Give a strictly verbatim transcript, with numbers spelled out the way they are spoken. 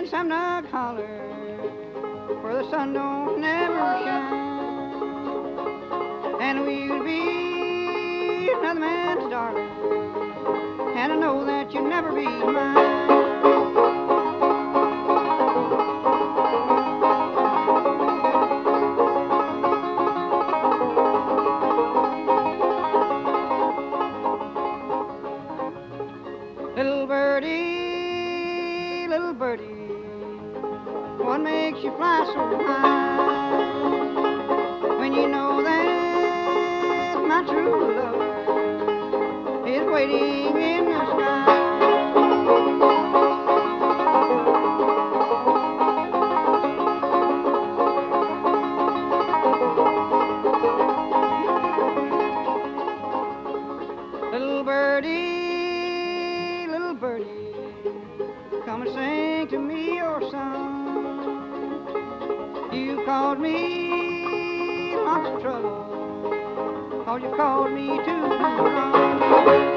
in some snug holler where the sun don't never shine, and we'll be another man's darling, and I know that you'll never be mine. Little birdie, little birdie, what makes you fly so high? When you know that my true love is waiting in the sky. Little birdie, little birdie, come and sing to me your song. You caused me lots of trouble, 'cause you called me too wrong.